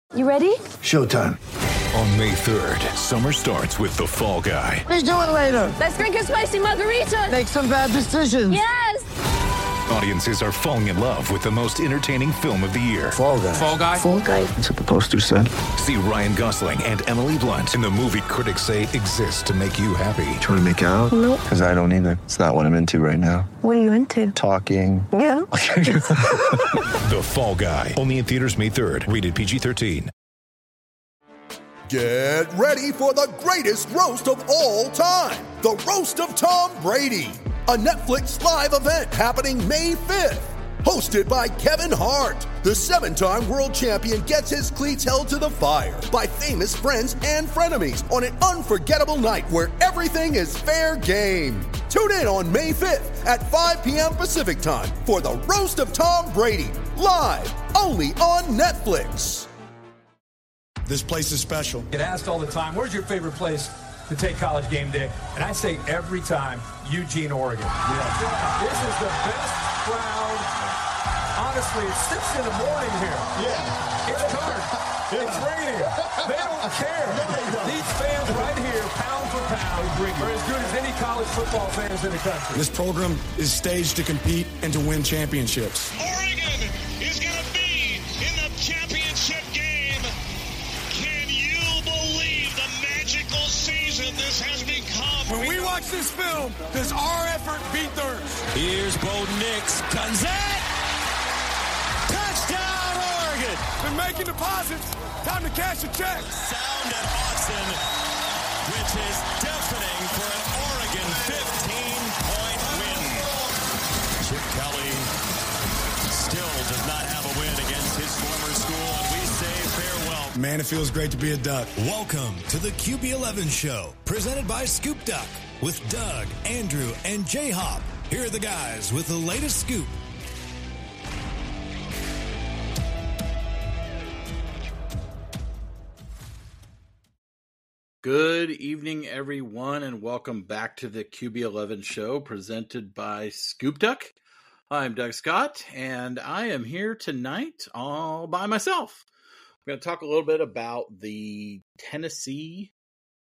You ready? Showtime. On May 3rd, summer starts with The Fall Guy. Let's do it later. Let's drink a spicy margarita. Make some bad decisions. Yes! Audiences are falling in love with the most entertaining film of the year. Fall Guy. Fall Guy? Fall guy. That's what the poster said. See Ryan Gosling and Emily Blunt in the movie critics say exists to make you happy. Trying to make it out? Nope. Because I don't either. It's not what I'm into right now. What are you into? Talking. Yeah. The Fall Guy. Only in theaters May 3rd. Rated PG-13. Get ready for the greatest roast of all time. The Roast of Tom Brady. A Netflix live event happening May 5th. Hosted by Kevin Hart. The 7-time world champion gets his cleats held to the fire by famous friends and frenemies on an unforgettable night where everything is fair game. Tune in on May 5th at 5 p.m. Pacific time for the Roast of Tom Brady. Live only on Netflix. This place is special. Get asked all the time, where's your favorite place to take college game day? And I say every time, Eugene, Oregon. Yeah. This is the best crowd. Honestly, it's 6 in the morning here. Yeah. It's dark. It's raining. They don't care. These fans right here, pound for pound, are as good as any college football fans in the country. This program is staged to compete and to win championships. Oregon is going to be in the championship game. Can you believe the magical season this has become? When we watch this film, does our effort beat theirs? Here's Bo Nix. Guns it! Touchdown, Oregon! Been making deposits. Time to cash a check. Sound at Austin, which is deafening for an Oregon 15-point win. Chip Kelly still does not have a win against his former school, and we say farewell. Man, it feels great to be a Duck. Welcome to the QB11 Show, presented by Scoop Duck, with Doug, Andrew, and J-Hop. Here are the guys with the latest scoop. Good evening, everyone, and welcome back to the QB11 Show, presented by Scoop Duck. I'm Doug Scott, and I am here tonight all by myself. I'm going to talk a little bit about the Tennessee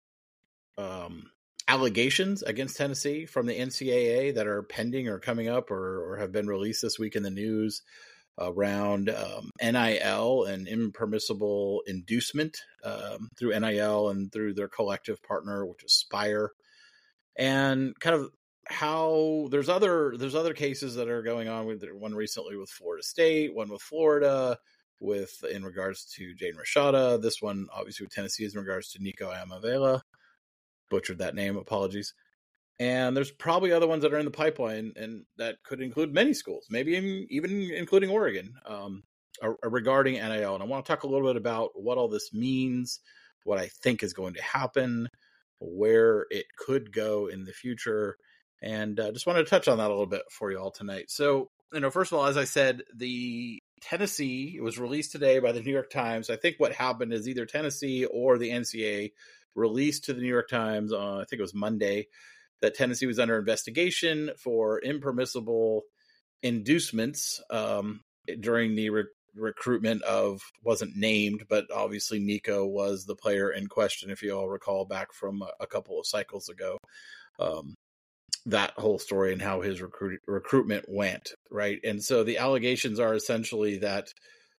allegations against Tennessee from the NCAA that are pending or coming up or have been released this week in the news around NIL and impermissible inducement through NIL and through their collective partner, which is Spire, and kind of how there's other cases that are going on, with one recently with Florida State, one with Florida, with in regards to Jaden Rashada. This one obviously with Tennessee is in regards to Nico Amavela. Butchered that name, apologies. And there's probably other ones that are in the pipeline, and that could include many schools, maybe even including Oregon, regarding NIL. And I want to talk a little bit about what all this means, what I think is going to happen, where it could go in the future, and just wanted to touch on that a little bit for you all tonight. So, first of all, as I said, the Tennessee was released today by the New York Times. I think what happened is either Tennessee or the NCAA released to the New York Times on, I think it was Monday, that Tennessee was under investigation for impermissible inducements during the recruitment of, wasn't named, but obviously Nico was the player in question, if you all recall back from a couple of cycles ago, that whole story and how his recruitment went, right? And so the allegations are essentially that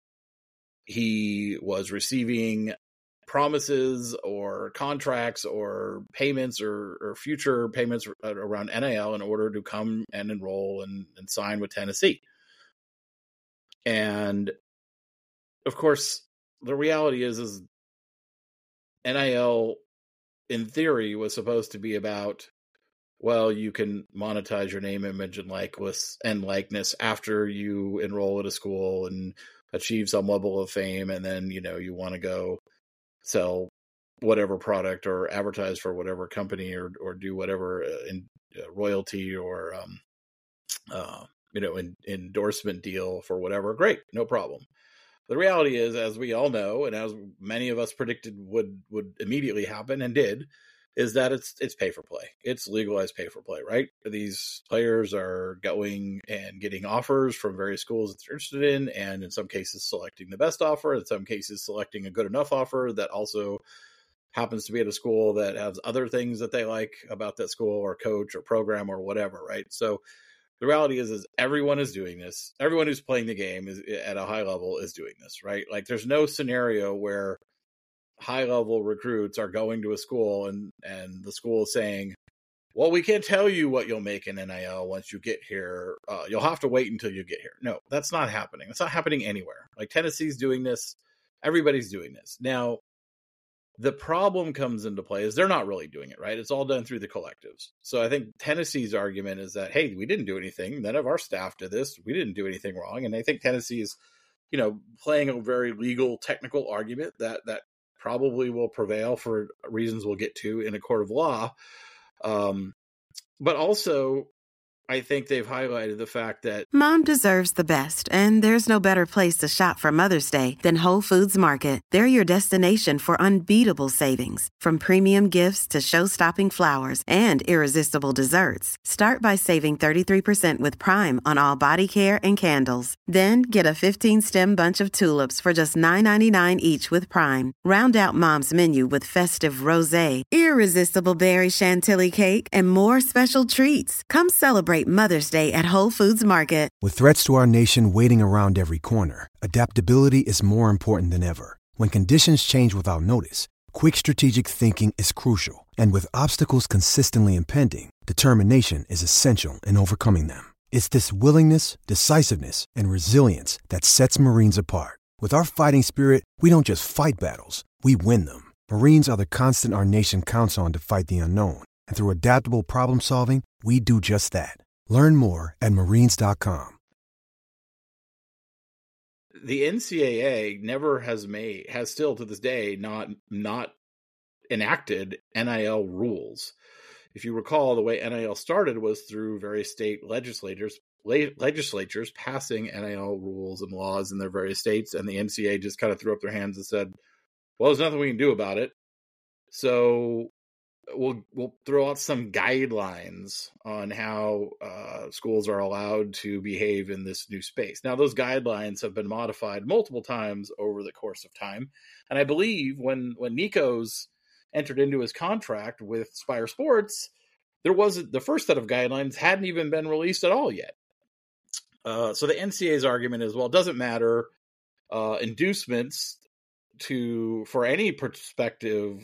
he was receiving promises or contracts or payments or future payments around NIL in order to come and enroll and sign with Tennessee. And of course, the reality is NIL in theory was supposed to be about, well, you can monetize your name, image, and likeness after you enroll at a school and achieve some level of fame, and then you want to go sell whatever product or advertise for whatever company or do whatever in royalty or endorsement deal for whatever. Great, no problem. The reality is, as we all know, and as many of us predicted would immediately happen and did, is that it's pay for play. It's legalized pay for play, right? These players are going and getting offers from various schools that they're interested in, and in some cases selecting the best offer, in some cases selecting a good enough offer that also happens to be at a school that has other things that they like about that school or coach or program or whatever, right? So the reality is everyone is doing this. Everyone who's playing the game is at a high level is doing this, right? Like there's no scenario where high level recruits are going to a school and the school is saying, well, we can't tell you what you'll make in NIL once you get here. You'll have to wait until you get here. No, that's not happening. It's not happening anywhere. Like Tennessee's doing this. Everybody's doing this. Now, the problem comes into play is they're not really doing it, right? It's all done through the collectives. So I think Tennessee's argument is that, hey, we didn't do anything. None of our staff did this. We didn't do anything wrong. And I think Tennessee is, playing a very legal, technical argument that probably will prevail for reasons we'll get to in a court of law. But also, I think they've highlighted the fact that Mom deserves the best, and there's no better place to shop for Mother's Day than Whole Foods Market. They're your destination for unbeatable savings, from premium gifts to show-stopping flowers and irresistible desserts. Start by saving 33% with Prime on all body care and candles. Then get a 15-stem bunch of tulips for just $9.99 each with Prime. Round out Mom's menu with festive rosé, irresistible berry chantilly cake, and more special treats. Come celebrate Mother's Day at Whole Foods Market. With threats to our nation waiting around every corner, adaptability is more important than ever. When conditions change without notice, quick strategic thinking is crucial. And with obstacles consistently impending, determination is essential in overcoming them. It's this willingness, decisiveness, and resilience that sets Marines apart. With our fighting spirit, we don't just fight battles, we win them. Marines are the constant our nation counts on to fight the unknown. And through adaptable problem solving, we do just that. Learn more at Marines.com. The NCAA never has still to this day not enacted NIL rules. If you recall, the way NIL started was through various state legislatures passing NIL rules and laws in their various states, and the NCAA just kind of threw up their hands and said, well, there's nothing we can do about it. So we'll throw out some guidelines on how schools are allowed to behave in this new space. Now, those guidelines have been modified multiple times over the course of time. And I believe when Nikos entered into his contract with Spire Sports, the first set of guidelines hadn't even been released at all yet. So the NCAA's argument is, well, it doesn't matter. Inducements for any prospective,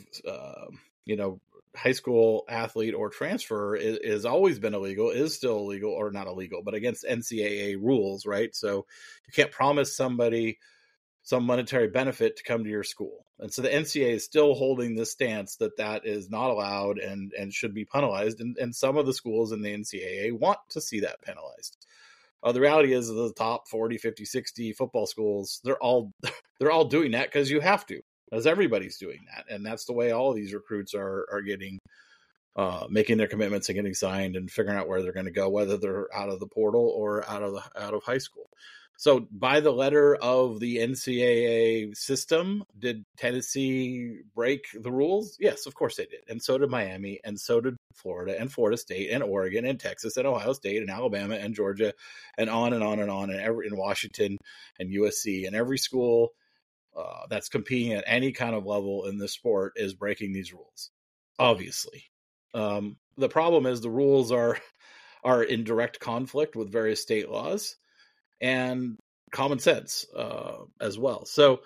high school athlete or transfer is always been illegal, is still illegal, or not illegal, but against NCAA rules, right? So you can't promise somebody some monetary benefit to come to your school. And so the NCAA is still holding this stance that is not allowed and should be penalized. And some of the schools in the NCAA want to see that penalized. The reality is the top 40, 50, 60 football schools, they're all doing that because you have to. As everybody's doing that. And that's the way all of these recruits are getting, making their commitments and getting signed and figuring out where they're going to go, whether they're out of the portal or out of high school. So by the letter of the NCAA system, did Tennessee break the rules? Yes, of course they did. And so did Miami, and so did Florida and Florida State and Oregon and Texas and Ohio State and Alabama and Georgia and on and on and on, and in Washington and USC, and every school that's competing at any kind of level in this sport is breaking these rules, obviously. The problem is the rules are in direct conflict with various state laws and common sense as well. So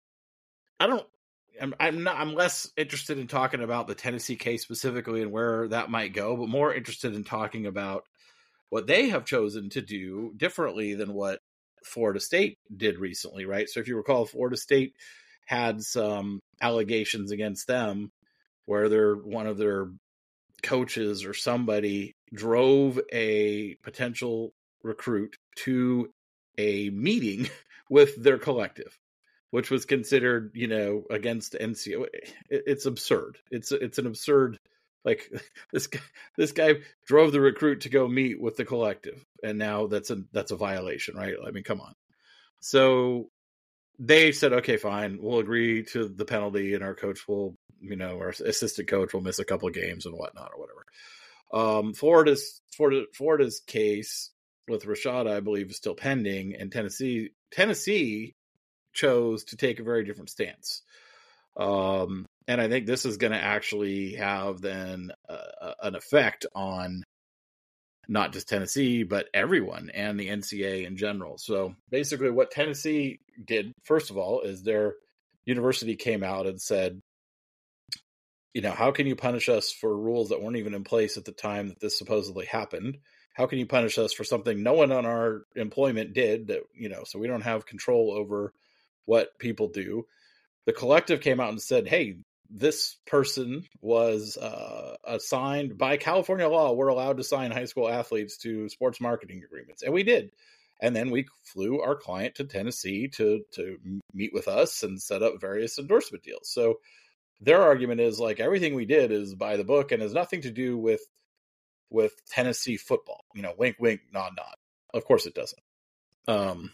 I'm less interested in talking about the Tennessee case specifically and where that might go, but more interested in talking about what they have chosen to do differently than what Florida State did recently, right? So if you recall, Florida State had some allegations against them where one of their coaches or somebody drove a potential recruit to a meeting with their collective, which was considered, against NCAA. It's absurd. It's an absurd. Like this guy drove the recruit to go meet with the collective, and now that's a violation, right? I mean, come on. So they said, okay, fine, we'll agree to the penalty, and our coach will, our assistant coach will miss a couple of games and whatnot or whatever. Florida's case with Rashada, I believe, is still pending, and Tennessee chose to take a very different stance. And I think this is going to actually have then an effect on not just Tennessee, but everyone and the NCAA in general. So basically what Tennessee did, first of all, is their university came out and said, how can you punish us for rules that weren't even in place at the time that this supposedly happened? How can you punish us for something no one on our employment did that, so we don't have control over what people do? The collective came out and said, hey, this person was assigned by California law. We're allowed to sign high school athletes to sports marketing agreements. And we did. And then we flew our client to Tennessee to meet with us and set up various endorsement deals. So their argument is like everything we did is by the book and has nothing to do with Tennessee football. Wink, wink, nod, nod. Of course it doesn't.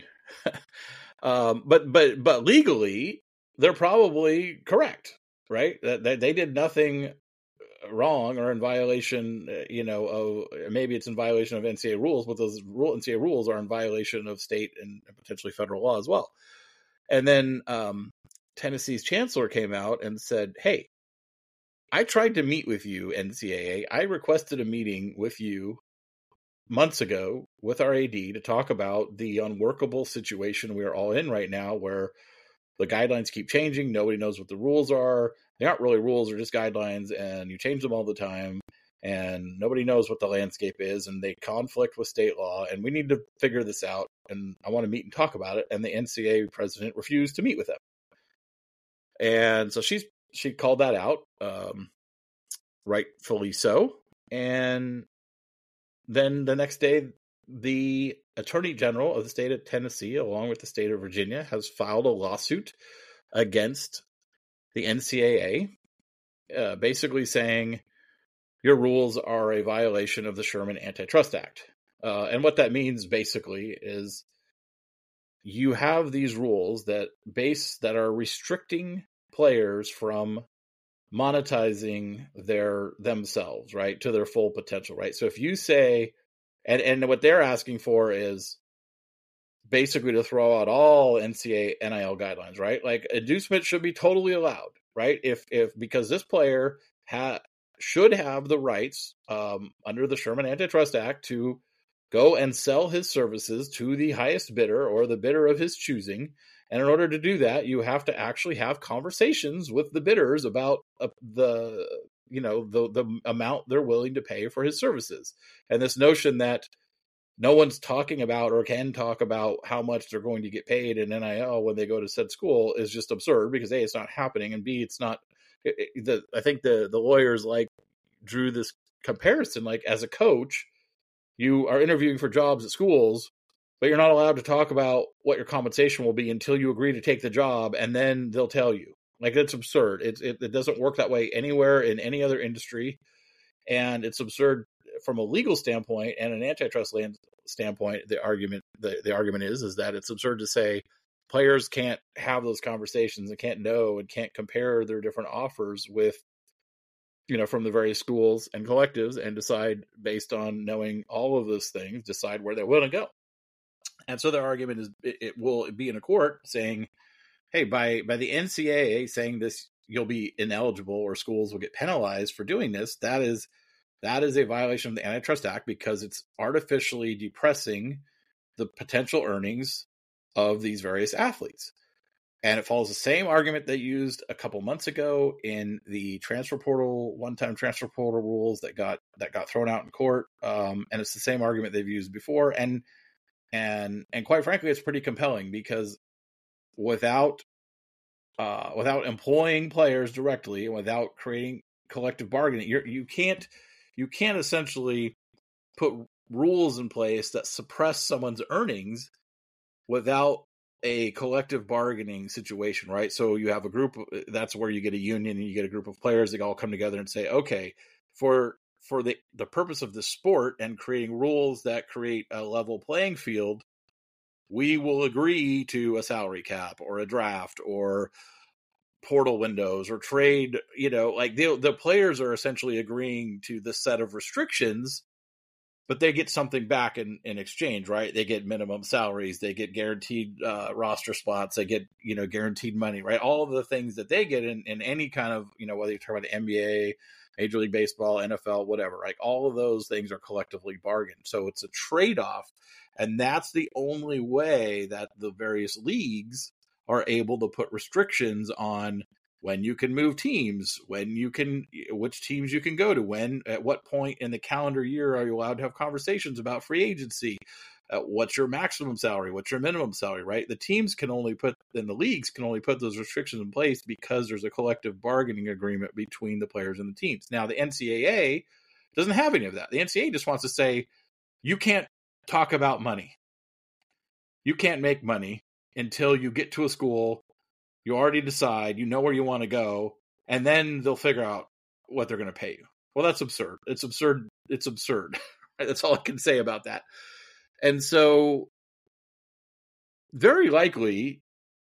But legally, they're probably correct, right? That they did nothing wrong or in violation, of maybe it's in violation of NCAA rules, but those NCAA rules are in violation of state and potentially federal law as well. And then Tennessee's chancellor came out and said, hey, I tried to meet with you, NCAA. I requested a meeting with you months ago with our AD to talk about the unworkable situation we're all in right now, where the guidelines keep changing. Nobody knows what the rules are. They aren't really rules, they're just guidelines, and you change them all the time, and nobody knows what the landscape is, and they conflict with state law, and we need to figure this out, and I want to meet and talk about it. And the NCAA president refused to meet with them. And so she called that out, rightfully so. And then the next day, the Attorney General of the state of Tennessee, along with the state of Virginia, has filed a lawsuit against the NCAA, basically saying your rules are a violation of the Sherman Antitrust Act. And what that means basically is you have these rules that are restricting players from monetizing themselves, right, to their full potential, right? So if you say, and what they're asking for is basically to throw out all NCAA NIL guidelines, right? Like inducement should be totally allowed, right? If because this player should have the rights under the Sherman Antitrust Act to go and sell his services to the highest bidder or the bidder of his choosing. And in order to do that, you have to actually have conversations with the bidders about the amount they're willing to pay for his services. And this notion that no one's talking about or can talk about how much they're going to get paid in NIL when they go to said school is just absurd because A, it's not happening, and B, it's not. I think the lawyers drew this comparison, as a coach, you are interviewing for jobs at schools, but you're not allowed to talk about what your compensation will be until you agree to take the job, and then they'll tell you. That's absurd. It doesn't work that way anywhere in any other industry, and it's absurd from a legal standpoint and an antitrust standpoint. The argument is that it's absurd to say players can't have those conversations and can't know and can't compare their different offers with, from the various schools and collectives and decide based on knowing all of those things, decide where they want to go. And so their argument is it will be in a court saying, hey, by the NCAA saying this, you'll be ineligible or schools will get penalized for doing this. That is a violation of the Antitrust Act because it's artificially depressing the potential earnings of these various athletes. And it follows the same argument they used a couple months ago in the one-time transfer portal rules that got thrown out in court. And it's the same argument they've used before. And quite frankly, it's pretty compelling because without employing players directly and without creating collective bargaining, you can't essentially put rules in place that suppress someone's earnings without a collective bargaining situation, right? So you have a group, that's where you get a union and you get a group of players that all come together and say, okay, for the purpose of the sport and creating rules that create a level playing field, we will agree to a salary cap or a draft or portal windows or trade, like the players are essentially agreeing to this set of restrictions, but they get something back in exchange, right? They get minimum salaries, they get guaranteed roster spots, they get, guaranteed money, right? All of the things that they get in any kind of, whether you talk about the NBA, Major League Baseball, NFL, whatever, right? All of those things are collectively bargained. So it's a trade-off, and that's the only way that the various leagues are able to put restrictions on when you can move teams, which teams you can go to, at what point in the calendar year are you allowed to have conversations about free agency, what's your maximum salary, what's your minimum salary, right? The teams can only the leagues can only put those restrictions in place because there's a collective bargaining agreement between the players and the teams. Now, the NCAA doesn't have any of that. The NCAA just wants to say, you can't talk about money. You can't make money until you get to a school. You already decide, where you want to go, and then they'll figure out what they're going to pay you. Well, that's absurd. It's absurd. It's absurd. That's all I can say about that. And so very likely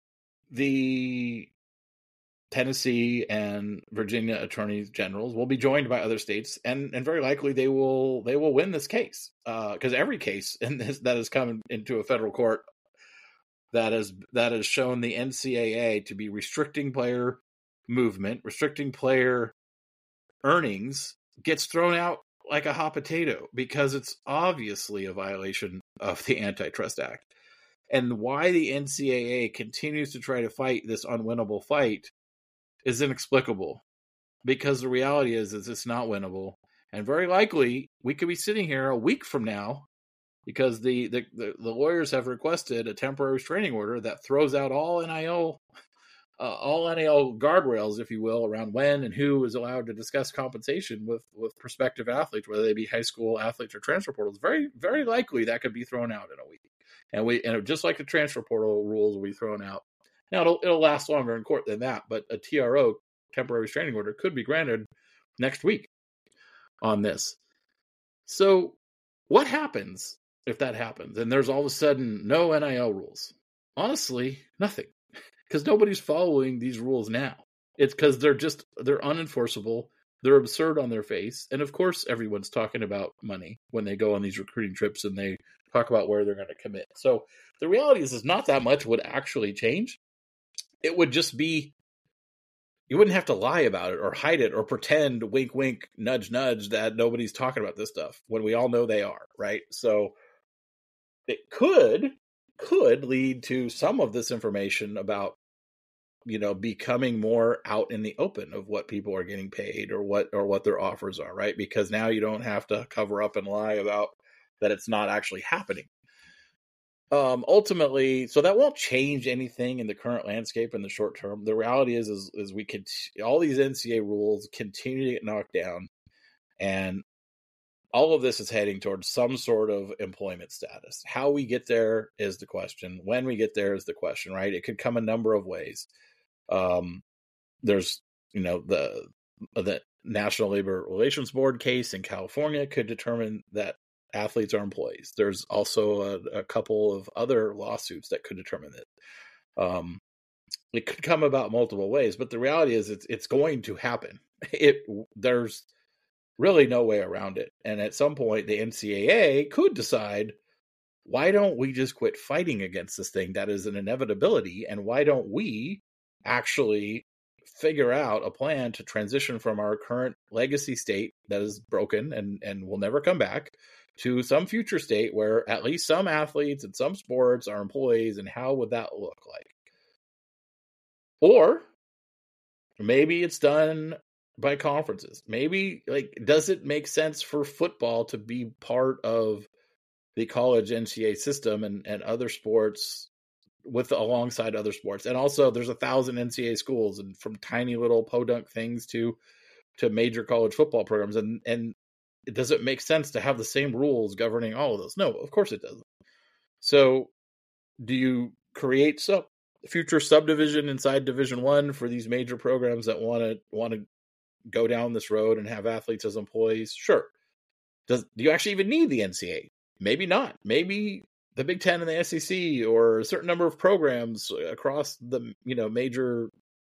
the Tennessee and Virginia attorneys generals will be joined by other states, and very likely they will win this case, because every case in this that has come into a federal court that has shown the NCAA to be restricting player movement, restricting player earnings, gets thrown out like a hot potato because it's obviously a violation of the Antitrust Act. And why the NCAA continues to try to fight this unwinnable fight is inexplicable, because the reality is it's not winnable. And very likely we could be sitting here a week from now, because the lawyers have requested a temporary restraining order that throws out all NIL guardrails, if you will, around when and who is allowed to discuss compensation with prospective athletes, whether they be high school athletes or transfer portals. Very, very likely that could be thrown out in a week. And just like the transfer portal rules will be thrown out. Now it'll last longer in court than that, but a TRO, temporary restraining order, could be granted next week on this. So what happens if that happens and there's all of a sudden no NIL rules? Honestly, nothing, because nobody's following these rules now. It's because they're unenforceable. They're absurd on their face. And of course, everyone's talking about money when they go on these recruiting trips and they talk about where they're going to commit. So the reality is not that much would actually change. It would just be, you wouldn't have to lie about it or hide it or pretend, wink, wink, nudge, nudge, that nobody's talking about this stuff when we all know they are, right? So it could lead to some of this information about, becoming more out in the open of what people are getting paid or what their offers are, right? Because now you don't have to cover up and lie about that it's not actually happening. Ultimately, so that won't change anything in the current landscape in the short term. The reality is we could, all these NCAA rules continue to get knocked down, and all of this is heading towards some sort of employment status. How we get there is the question. When we get there is the question, right? It could come a number of ways. There's, the National Labor Relations Board case in California could determine that athletes are employees. There's also a couple of other lawsuits that could determine it. It could come about multiple ways, but the reality is it's going to happen. There's really no way around it. And at some point, the NCAA could decide, why don't we just quit fighting against this thing that is an inevitability? And why don't we actually figure out a plan to transition from our current legacy state that is broken and will never come back to some future state where at least some athletes and some sports are employees? And how would that look like? Or maybe it's done by conferences. Maybe, does it make sense for football to be part of the college NCAA system and other sports alongside other sports? And also there's 1,000 NCAA schools, and from tiny little podunk things to major college football programs. And does it make sense to have the same rules governing all of those? No, of course it doesn't. So do you create some future subdivision inside Division I for these major programs that want to go down this road and have athletes as employees? Sure. Do you actually even need the NCAA? Maybe not. Maybe the Big Ten and the SEC, or a certain number of programs across the major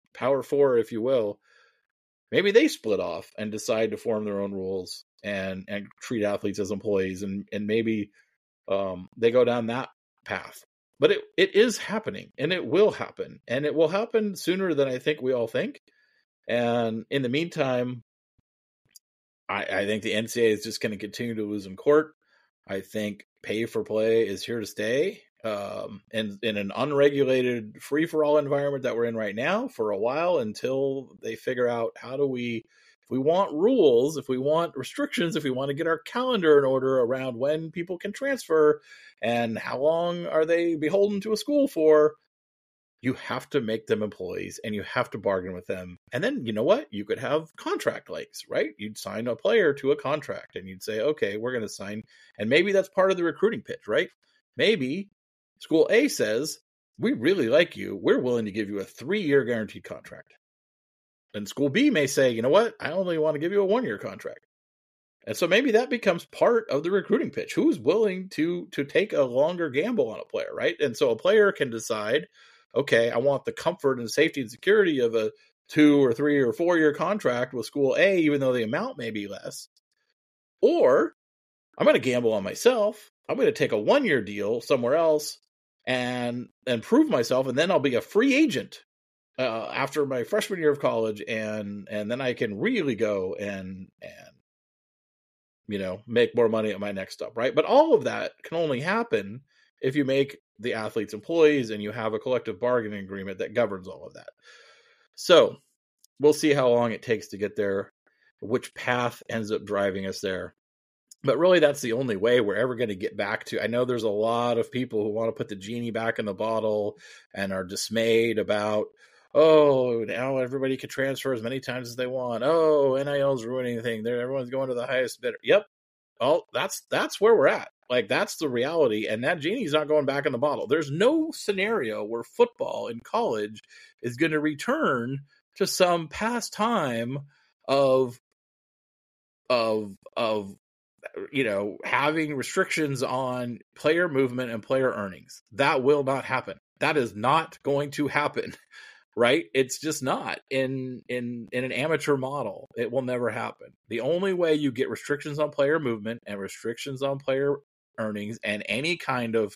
Power 4, if you will, maybe they split off and decide to form their own rules and treat athletes as employees, and maybe they go down that path. But it is happening, and it will happen, and it will happen sooner than I think we all think. And in the meantime, I think the NCAA is just going to continue to lose in court. I think pay for play is here to stay. And in an unregulated free-for-all environment that we're in right now for a while, until they figure out how do we, if we want rules, if we want restrictions, if we want to get our calendar in order around when people can transfer and how long are they beholden to a school for, you have to make them employees and you have to bargain with them. And then, you know what? You could have contract lengths, right? You'd sign a player to a contract and you'd say, okay, we're going to sign. And maybe that's part of the recruiting pitch, right? Maybe school A says, we really like you. We're willing to give you a 3-year guaranteed contract. And school B may say, you know what? I only want to give you a 1-year contract. And so maybe that becomes part of the recruiting pitch. Who's willing to take a longer gamble on a player, right? And so a player can decide, okay, I want the comfort and safety and security of a 2 or 3 or 4-year contract with school A, even though the amount may be less. Or I'm going to gamble on myself. I'm going to take a 1-year deal somewhere else and prove myself, and then I'll be a free agent after my freshman year of college, and then I can really go and make more money at my next stop, right? But all of that can only happen if you make the athletes employees and you have a collective bargaining agreement that governs all of that. So we'll see how long it takes to get there, which path ends up driving us there. But really, that's the only way we're ever going to get back to. I know there's a lot of people who want to put the genie back in the bottle and are dismayed about, oh, now everybody can transfer as many times as they want. Oh, NIL's ruining things. Everyone's going to the highest bidder. Yep. Well, that's where we're at. Like, that's the reality. And that genie's not going back in the bottle. There's no scenario where football in college is going to return to some past time of having restrictions on player movement and player earnings. That will not happen. That is not going to happen, right? It's just not in an amateur model. It will never happen. The only way you get restrictions on player movement and restrictions on player earnings and any kind of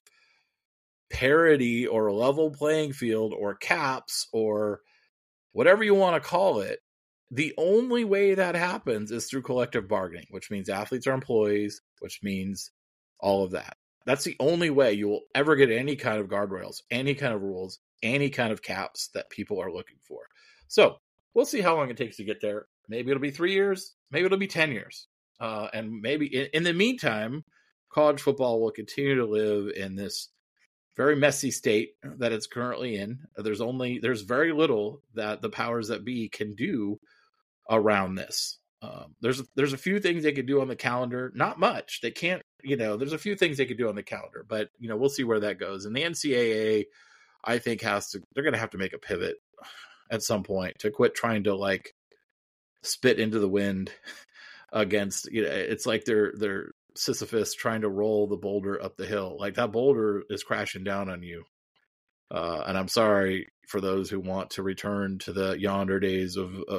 parity or level playing field or caps or whatever you want to call it, the only way that happens is through collective bargaining, which means athletes are employees, which means all of that. That's the only way you will ever get any kind of guardrails, any kind of rules, any kind of caps that people are looking for. So we'll see how long it takes to get there. Maybe it'll be 3 years. Maybe it'll be 10 years. And maybe in the meantime, college football will continue to live in this very messy state that it's currently in. There's very little that the powers that be can do around this. There's a few things they could do on the calendar, not much. They can't, there's a few things they could do on the calendar, but we'll see where that goes. And the NCAA, I think they're going to have to make a pivot at some point to quit trying to like spit into the wind against, it's like they're Sisyphus trying to roll the boulder up the hill. Like that boulder is crashing down on you. And I'm sorry for those who want to return to the yonder days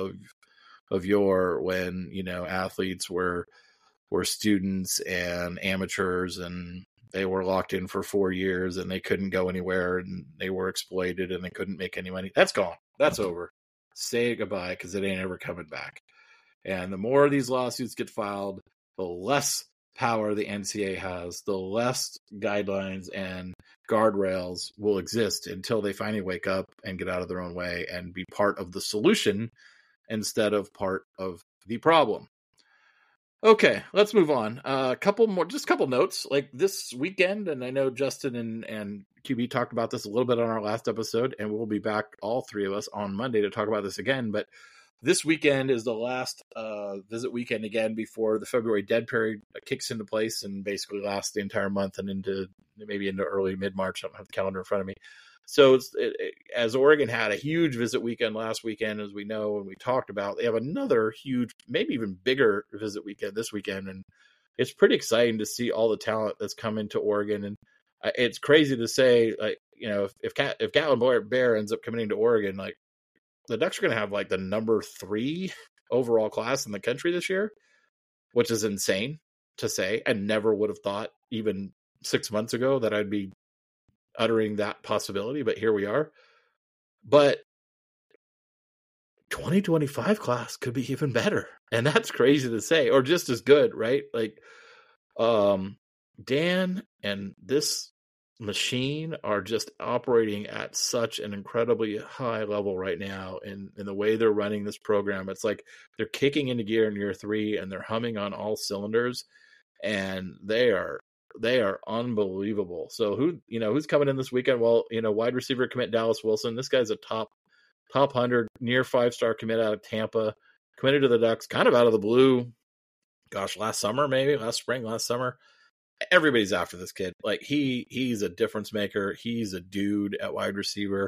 of yore when, athletes were students and amateurs and they were locked in for 4 years and they couldn't go anywhere and they were exploited and they couldn't make any money. That's gone. That's over. Say goodbye because it ain't ever coming back. And the more these lawsuits get filed, the less power the NCAA has, the less guidelines and guardrails will exist until they finally wake up and get out of their own way and be part of the solution instead of part of the problem. Okay, let's move on. A couple notes. Like this weekend, and I know Justin and QB talked about this a little bit on our last episode, and we'll be back, all three of us, on Monday to talk about this again. But this weekend is the last visit weekend again before the February dead period kicks into place and basically lasts the entire month and into early mid-March. I don't have the calendar in front of me. So as Oregon had a huge visit weekend last weekend, as we know and we talked about, they have another huge, maybe even bigger visit weekend this weekend. And it's pretty exciting to see all the talent that's come into Oregon. And it's crazy to say, like, if Gatlin Bair ends up coming into Oregon, like, the Ducks are going to have like the number 3 overall class in the country this year, which is insane to say. I never would have thought even 6 months ago that I'd be uttering that possibility, but here we are. But 2025 class could be even better. And that's crazy to say, or just as good, right? Like, Dan and this machine are just operating at such an incredibly high level right now in the way they're running this program. It's like they're kicking into gear in year 3 and they're humming on all cylinders, and they are unbelievable. So who's coming in this weekend? Well, wide receiver commit Dallas Wilson. This guy's a top 100, near 5-star commit out of Tampa, committed to the Ducks kind of out of the blue. Gosh, last summer. Everybody's after this kid. Like he's a difference maker. He's a dude at wide receiver.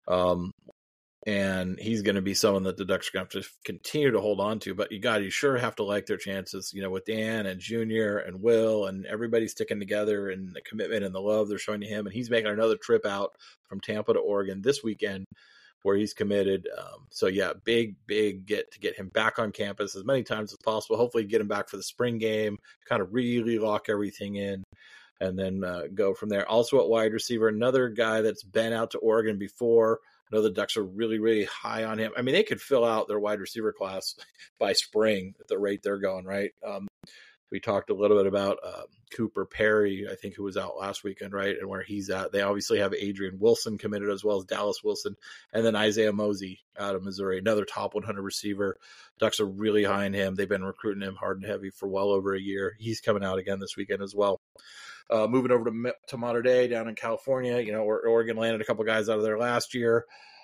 And he's going to be someone that the Ducks are going to have to continue to hold on to, but you sure have to like their chances, with Dan and Junior and Will and everybody sticking together and the commitment and the love they're showing to him. And he's making another trip out from Tampa to Oregon this weekend where he's committed. So yeah, big get to get him back on campus as many times as possible. Hopefully get him back for the spring game, kind of really lock everything in, and then go from there. Also at wide receiver, another guy that's been out to Oregon before. I know the Ducks are really, really high on him. I mean, they could fill out their wide receiver class by spring at the rate they're going, right? We talked a little bit about Cooper Perry, I think, who was out last weekend, right? And where he's at. They obviously have Adrian Wilson committed as well as Dallas Wilson. And then Isaiah Mosey out of Missouri, another top 100 receiver. Ducks are really high on him. They've been recruiting him hard and heavy for well over a year. He's coming out again this weekend as well. Moving over to Mater Dei down in California, where Oregon landed a couple guys out of there last year.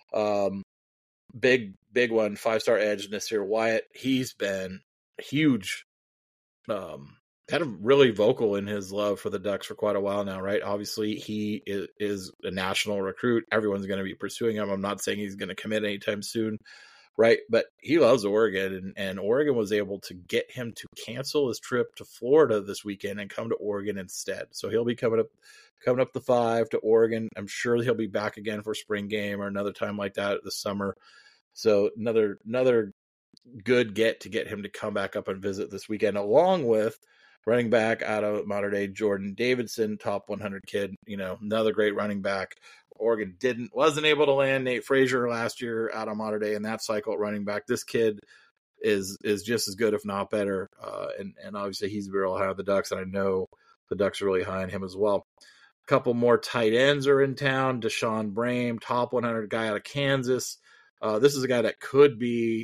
Big one, 5-star edge, Nasir Wyatt. He's been huge. Kind of really vocal in his love for the Ducks for quite a while now, right? Obviously, he is a national recruit. Everyone's going to be pursuing him. I'm not saying he's going to commit anytime soon, right? But he loves Oregon, and Oregon was able to get him to cancel his trip to Florida this weekend and come to Oregon instead. So he'll be coming up the 5 to Oregon. I'm sure he'll be back again for spring game or another time like that this summer. So another good get to get him to come back up and visit this weekend, along with running back out of Mater Dei, Jordan Davidson, top 100 kid, another great running back. Oregon wasn't able to land Nate Frazier last year out of Mater Dei in that cycle at running back. This kid is just as good, if not better. And obviously he's real high on the Ducks, and I know the Ducks are really high on him as well. A couple more tight ends are in town. Deshaun Brame, top 100 guy out of Kansas. This is a guy that could be,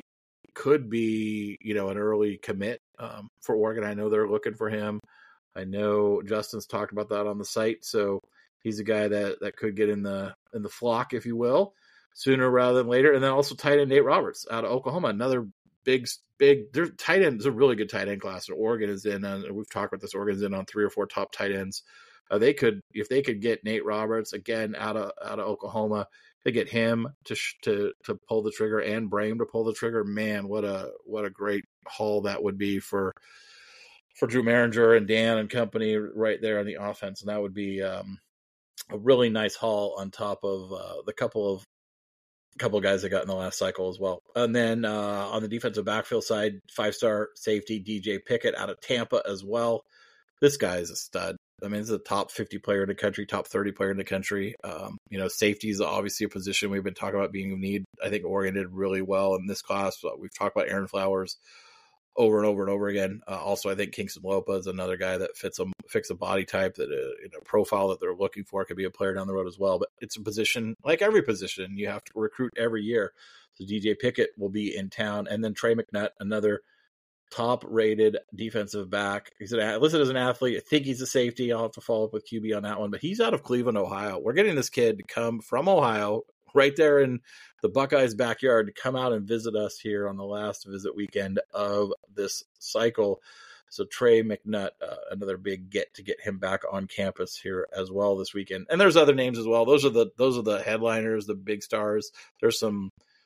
an early commit for Oregon. I know they're looking for him. I know Justin's talked about that on the site. So he's a guy that could get in the flock, if you will, sooner rather than later. And then also tight end Nate Roberts out of Oklahoma, another big. Their tight end is a really good tight end class. And Oregon is in, and we've talked about this. Oregon's in on 3 or 4 top tight ends. If they could get Nate Roberts again out of Oklahoma, they get him to pull the trigger and Brame to pull the trigger. Man, what a great haul that would be for Drew Maringer and Dan and company right there on the offense. And that would be a really nice haul on top of the couple of guys that got in the last cycle as well. And then on the defensive backfield side, 5-star safety DJ Pickett out of Tampa as well. This guy is a stud. I mean, he's a top 50 player in the country, top 30 player in the country. Safety is obviously a position we've been talking about being in need. I think Oregon did really well in this class. We've talked about Aaron Flowers over and over and over again. Also, I think Kingston Lopa is another guy that fits a body type, that a profile that they're looking for, could be a player down the road as well. But it's a position, like every position, you have to recruit every year. So DJ Pickett will be in town. And then Trey McNutt, another top-rated defensive back. He's listed as an athlete. I think he's a safety. I'll have to follow up with QB on that one. But he's out of Cleveland, Ohio. We're getting this kid to come from Ohio, right there in the Buckeyes' backyard, to come out and visit us here on the last visit weekend of this cycle. So Trey McNutt, another big get to get him back on campus here as well this weekend. And there's other names as well. Those are the headliners, the big stars. There's some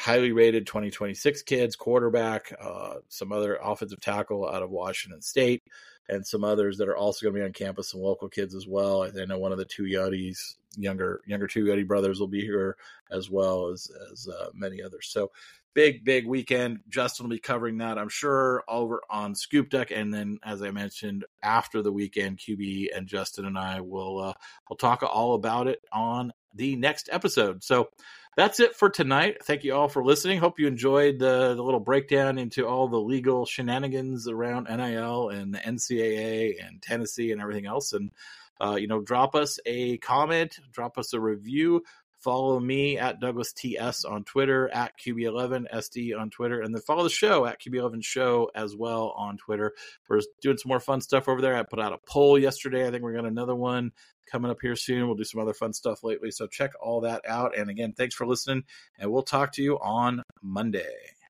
highly rated 2026 kids, quarterback, some other offensive tackle out of Washington State, and some others that are also going to be on campus, some local kids as well. I know one of the two Yuddies, younger two Yuddy brothers will be here, as well as many others. So big weekend. Justin will be covering that, I'm sure, over on Scoop Duck. And then, as I mentioned, after the weekend, QB and Justin and I will talk all about it on the next episode. So that's it for tonight. Thank you all for listening. Hope you enjoyed the little breakdown into all the legal shenanigans around NIL and the NCAA and Tennessee and everything else. And, drop us a comment, drop us a review. Follow me at Douglas TS on Twitter, at QB11SD on Twitter, and then follow the show at QB11 Show as well on Twitter. We're doing some more fun stuff over there. I put out a poll yesterday. I think we got another one coming up here soon. We'll do some other fun stuff lately, so check all that out. And again, thanks for listening, and we'll talk to you on Monday.